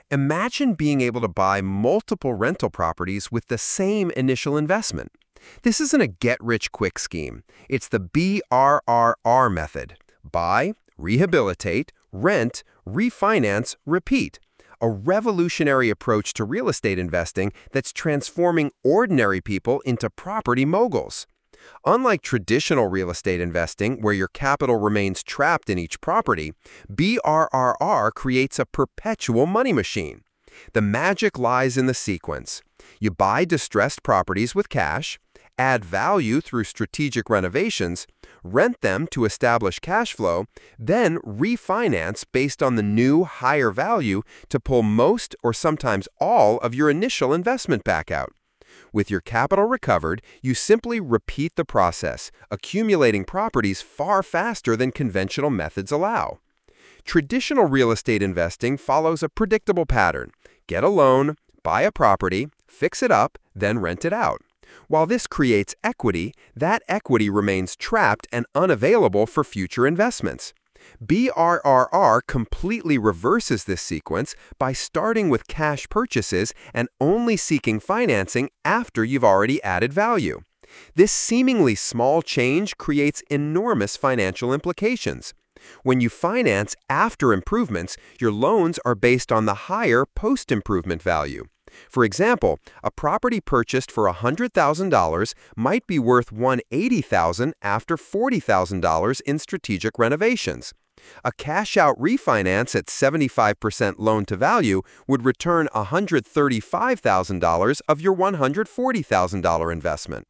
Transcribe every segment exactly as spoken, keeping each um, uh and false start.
Imagine being able to buy multiple rental properties with the same initial investment. This isn't a get-rich-quick scheme. It's the B R R R method. Buy, rehabilitate, rent, refinance, repeat. A revolutionary approach to real estate investing that's transforming ordinary people into property moguls. Unlike traditional real estate investing, where your capital remains trapped in each property, B R R R creates a perpetual money machine. The magic lies in the sequence. You buy distressed properties with cash, add value through strategic renovations, rent them to establish cash flow, then refinance based on the new, higher value to pull most or sometimes all of your initial investment back out. With your capital recovered, you simply repeat the process, accumulating properties far faster than conventional methods allow. Traditional real estate investing follows a predictable pattern. Get a loan, buy a property, fix it up, then rent it out. While this creates equity, that equity remains trapped and unavailable for future investments. B R R R completely reverses this sequence by starting with cash purchases and only seeking financing after you've already added value. This seemingly small change creates enormous financial implications. When you finance after improvements, your loans are based on the higher post-improvement value. For example, a property purchased for one hundred thousand dollars might be worth one hundred eighty thousand dollars after forty thousand dollars in strategic renovations. A cash-out refinance at seventy-five percent loan-to-value would return one hundred thirty-five thousand dollars of your one hundred forty thousand dollars investment.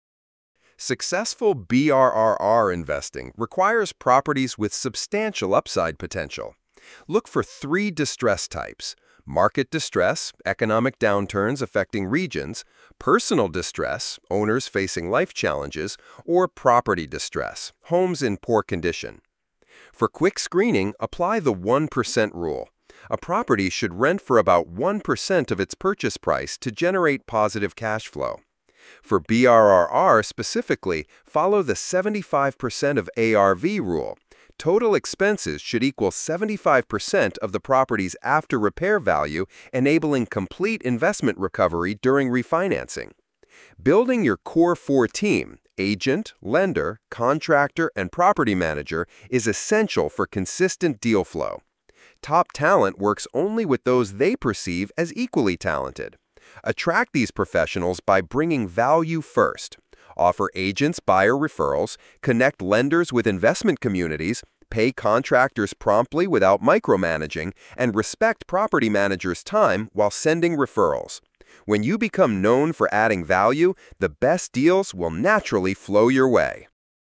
Successful B R R R investing requires properties with substantial upside potential. Look for three distress types: market distress, economic downturns affecting regions; personal distress, owners facing life challenges; or property distress, homes in poor condition. For quick screening, apply the one percent rule. A property should rent for about one percent of its purchase price to generate positive cash flow. For B R R R specifically, follow the seventy-five percent of A R V rule. Total expenses should equal seventy-five percent of the property's after-repair value, enabling complete investment recovery during refinancing. Building your core four team, agent, lender, contractor, and property manager, is essential for consistent deal flow. Top talent works only with those they perceive as equally talented. Attract these professionals by bringing value first. Offer agents buyer referrals, connect lenders with investment communities, pay contractors promptly without micromanaging, and respect property managers' time while sending referrals. When you become known for adding value, the best deals will naturally flow your way.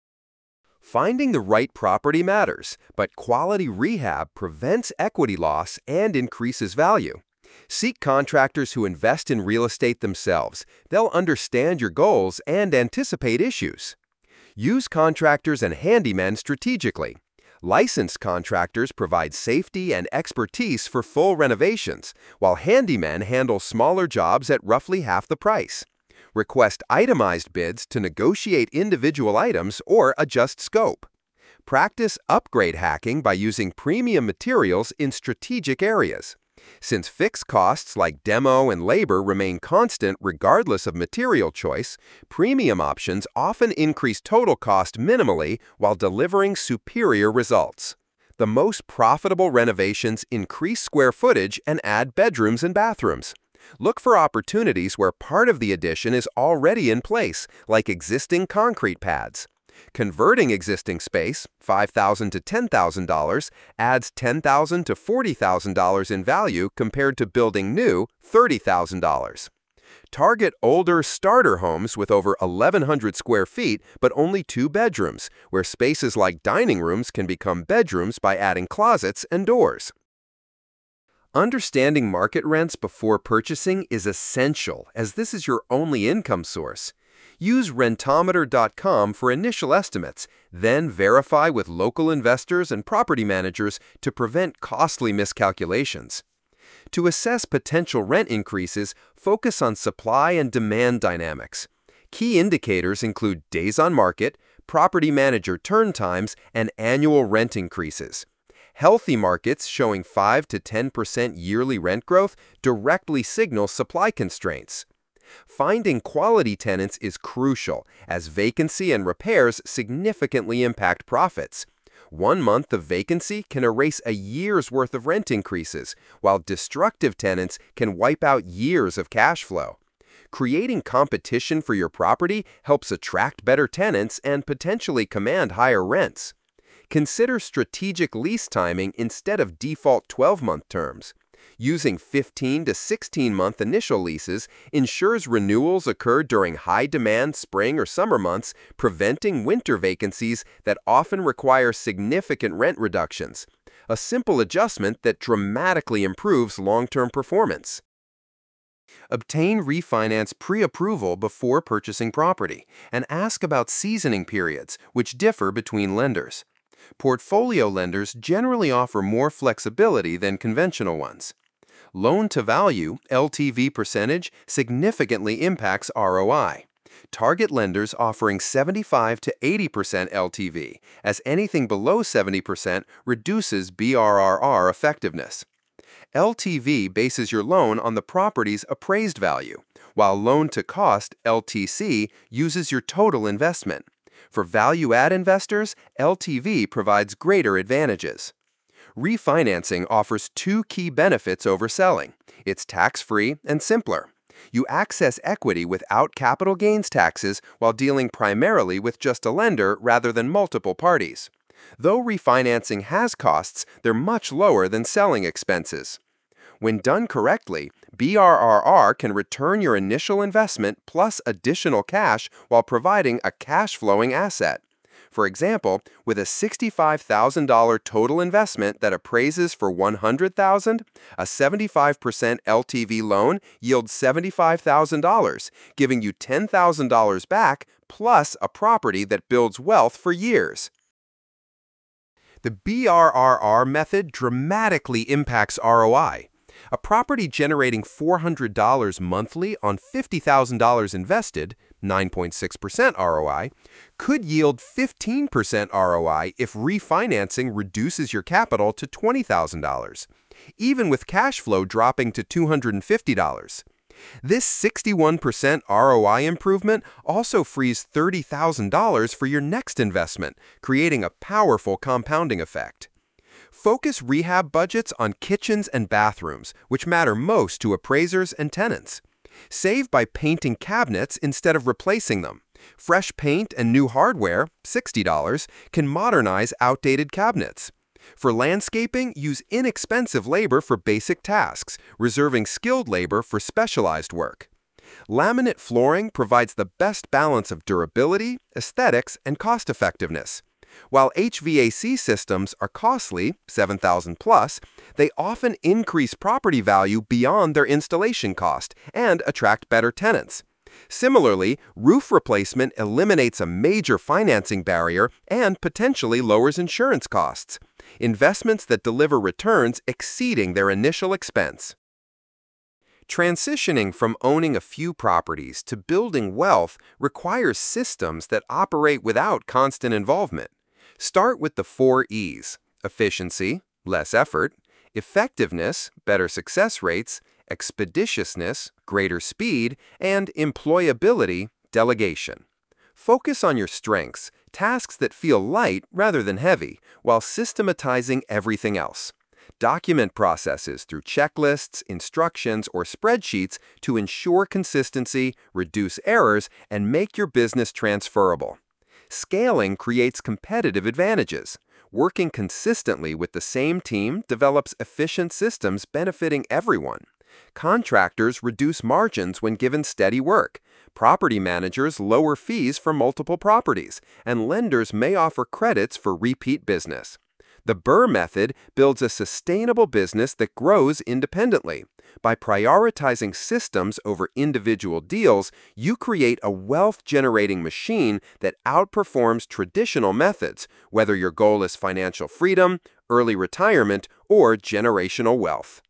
Finding the right property matters, but quality rehab prevents equity loss and increases value. Seek contractors who invest in real estate themselves. They'll understand your goals and anticipate issues. Use contractors and handymen strategically. Licensed contractors provide safety and expertise for full renovations, while handymen handle smaller jobs at roughly half the price. Request itemized bids to negotiate individual items or adjust scope. Practice upgrade hacking by using premium materials in strategic areas. Since fixed costs like demo and labor remain constant regardless of material choice, premium options often increase total cost minimally while delivering superior results. The most profitable renovations increase square footage and add bedrooms and bathrooms. Look for opportunities where part of the addition is already in place, like existing concrete pads. Converting existing space, five thousand dollars to ten thousand dollars, adds ten thousand dollars to forty thousand dollars in value compared to building new, thirty thousand dollars. Target older starter homes with over eleven hundred square feet but only two bedrooms, where spaces like dining rooms can become bedrooms by adding closets and doors. Understanding market rents before purchasing is essential, as this is your only income source. Use rentometer dot com for initial estimates, then verify with local investors and property managers to prevent costly miscalculations. To assess potential rent increases, focus on supply and demand dynamics. Key indicators include days on market, property manager turn times, and annual rent increases. Healthy markets showing five to ten percent yearly rent growth directly signal supply constraints. Finding quality tenants is crucial, as vacancy and repairs significantly impact profits. One month of vacancy can erase a year's worth of rent increases, while destructive tenants can wipe out years of cash flow. Creating competition for your property helps attract better tenants and potentially command higher rents. Consider strategic lease timing instead of default twelve-month terms. Using fifteen to sixteen-month initial leases ensures renewals occur during high-demand spring or summer months, preventing winter vacancies that often require significant rent reductions. A simple adjustment that dramatically improves long-term performance. Obtain refinance pre-approval before purchasing property, and ask about seasoning periods, which differ between lenders. Portfolio lenders generally offer more flexibility than conventional ones. Loan-to-value (L T V) percentage significantly impacts R O I. Target lenders offering seventy-five to eighty percent L T V, as anything below seventy percent reduces B R R R effectiveness. L T V bases your loan on the property's appraised value, while loan-to-cost (L T C) uses your total investment. For value-add investors, L T V provides greater advantages. Refinancing offers two key benefits over selling. It's tax-free and simpler. You access equity without capital gains taxes while dealing primarily with just a lender rather than multiple parties. Though refinancing has costs, they're much lower than selling expenses. When done correctly, B R R R can return your initial investment plus additional cash while providing a cash-flowing asset. For example, with a sixty-five thousand dollar total investment that appraises for one hundred thousand dollars, a seventy-five percent L T V loan yields seventy-five thousand dollars, giving you ten thousand dollars back plus a property that builds wealth for years. The B R R R method dramatically impacts R O I. A property generating four hundred dollars monthly on fifty thousand dollars invested, nine point six percent R O I, could yield fifteen percent R O I if refinancing reduces your capital to twenty thousand dollars, even with cash flow dropping to two hundred fifty dollars. This sixty-one percent R O I improvement also frees thirty thousand dollars for your next investment, creating a powerful compounding effect. Focus rehab budgets on kitchens and bathrooms, which matter most to appraisers and tenants. Save by painting cabinets instead of replacing them. Fresh paint and new hardware, sixty dollars, can modernize outdated cabinets. For landscaping, use inexpensive labor for basic tasks, reserving skilled labor for specialized work. Laminate flooring provides the best balance of durability, aesthetics, and cost-effectiveness. While H V A C systems are costly, seven thousand dollars plus, they often increase property value beyond their installation cost and attract better tenants. Similarly, roof replacement eliminates a major financing barrier and potentially lowers insurance costs. Investments that deliver returns exceeding their initial expense. Transitioning from owning a few properties to building wealth requires systems that operate without constant involvement. Start with the four E's: efficiency, less effort; effectiveness, better success rates; expeditiousness, greater speed; and employability, delegation. Focus on your strengths, tasks that feel light rather than heavy, while systematizing everything else. Document processes through checklists, instructions, or spreadsheets to ensure consistency, reduce errors, and make your business transferable. Scaling creates competitive advantages. Working consistently with the same team develops efficient systems benefiting everyone. Contractors reduce margins when given steady work. Property managers lower fees for multiple properties, and lenders may offer credits for repeat business. The BRRRR method builds a sustainable business that grows independently. By prioritizing systems over individual deals, you create a wealth-generating machine that outperforms traditional methods, whether your goal is financial freedom, early retirement, or generational wealth.